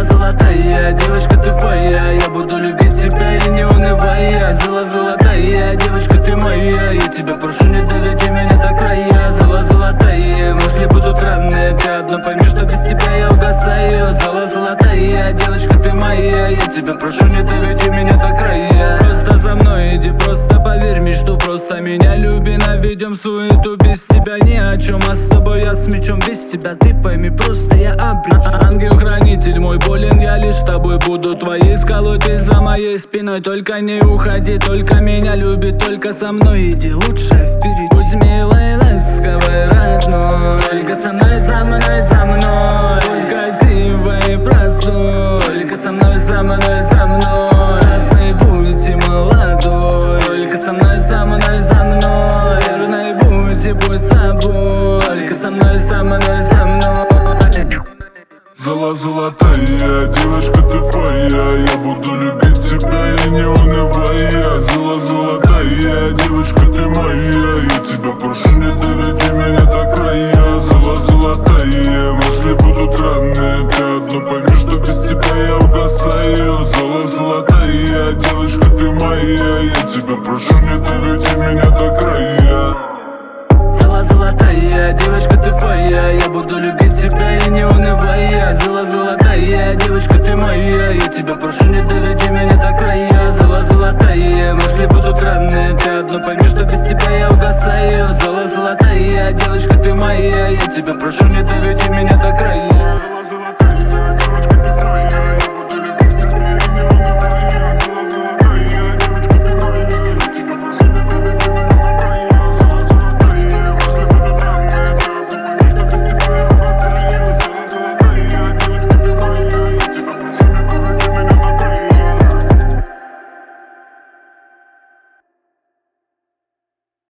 золотая, девочка ты твоя. Я буду любить тебя и не унывая. Золотая, девочка ты моя. Я тебя прошу, не доведи меня до края. Золотая, мысли будут ранные. Ты одно пойми, что без тебя я угасаю. Золотая, девочка ты моя. Я тебя прошу, не доведи меня до края. Просто за мной иди, просто поверь мне, что просто меня люби. Наведем суету, без тебя ни о чем. А с тобой я с мечом, без тебя ты пойми, просто я обречен. Ангел-хранитель мой болен, я лишь тобой буду. Твоей скалой ты за моей спиной. Только не уходи, только меня люби. Только со мной иди, лучше впереди. Будь милой, ласковой, родной. Только со мной, за мной, за мной. Будь красивой и простой. Только со мной, за мной, за мной. Страстный будь и молодой. Только со мной, за мной, за мной. Верной будь и будь собой. Только со мной, за мной, за мной. Золотая, девочка ты твоя. Я буду любить тебя и не унывая. Золотая, девочка ты моя. Я тебя прошу, не доведи меня до края. Золотая, мысли будут ранные. Ты одно пойми, что без тебя я угасаю. Золотая, девочка ты моя. Я тебя прошу, не доведи меня до края. Золотая, девочка ты твоя. Я буду любить тебя и не унывая. Золотая, девочка ты моя. Я тебя прошу, не доведи меня до края. Золотая, мысли будут ранные. Ты одно пойми, что без тебя я угасаю. Золотая, девочка ты моя. Я тебя прошу, не доведи меня до края.